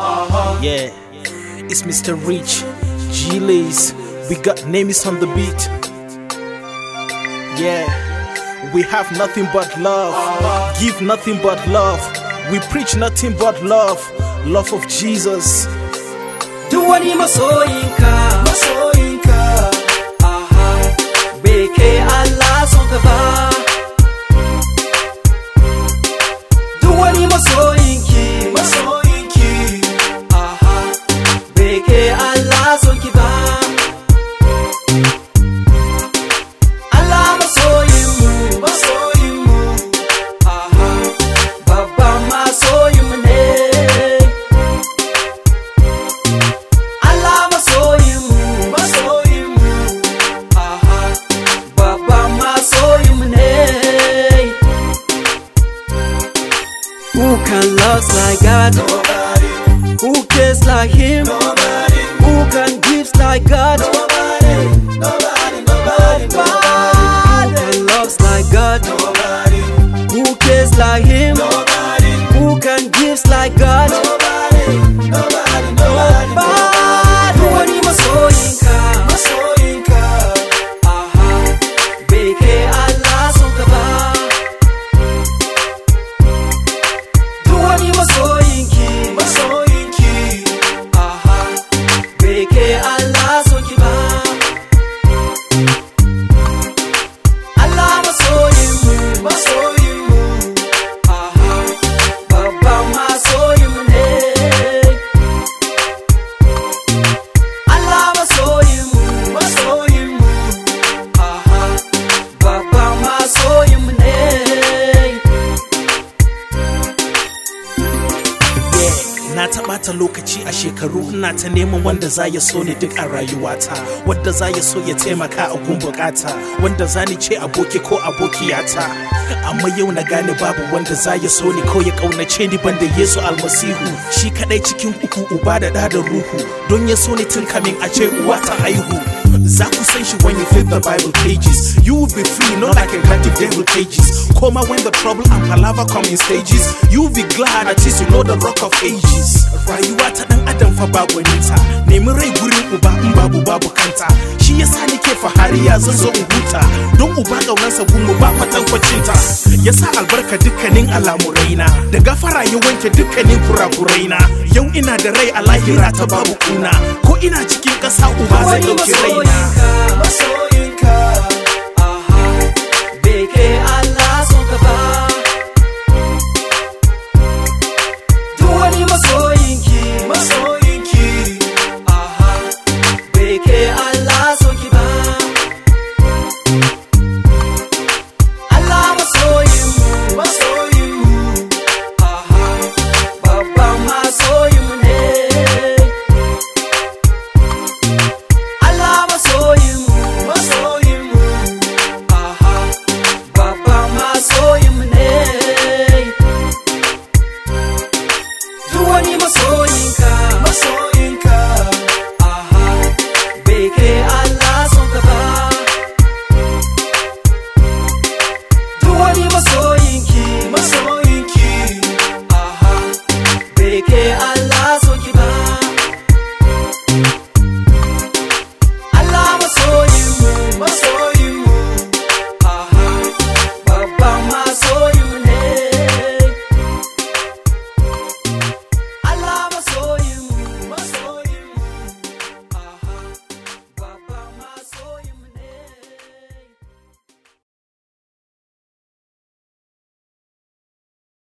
Yeah, it's Mr. Rich, G-Lays. We got names on the beat. Yeah, we have nothing but love, give nothing but love. We preach nothing but love, love of Jesus. Do wani masoyinka, bai kai Allah son ka ba. Do wani masoyinki, bai kai Allah son ki ba. Allah masoyinmu, babban masoyinmu ne. Who can love like God? Nobody. Who cares like Him? Nobody. Who can give like God? Nobody. Who can love like God? Nobody. Who cares like Him? Nobody. Who can give like God? Nobody. Do wani masoyinka, bai kai Allah son ka ba. Do wani masoyinki, bai kai Allah son ki ba. Allah masoyinmu, babban masoyinmu ne. Allah masoyinmu, babban masoyinmu ne. Na taɓa ta lokaci a shekaru ina ta neman wanda za ya so ni duk a rayuwata, wanda za ya so ya taimaka a gun bukata, wanda za ni ce aboki ko abokiyata. Amma yau na gane babu wanda za ya so ni ko ya ƙaunace ni banda Yesu almasihu. Shi kaɗai cikin uku, uba da ɗa da ruhu, don ya so ni tun kamin a ce uwa ta haihu. Za ku san shi when you flip the Bible pages. You will be free, not like in captive devil cages. Coma when the trouble and palaver come in stages. You will be glad at least you know the rock of ages. Rayuwa ta dan adam fa babu nita, nemi rai gurin uba in babu kanta. Shi yasa nake fahariya zan zo in huta, don uba ƙaunarsa gunmu ba kwatankwacinta. Yasa albarka dukkanin al'amuraina, da gafara ya wanke dukkanin kurakuraina. Yau ina da rai a lahira ta babu kuna, ko ina cikin ƙasa uba zai ɗauki raina. Masoyinka, bai kai Allah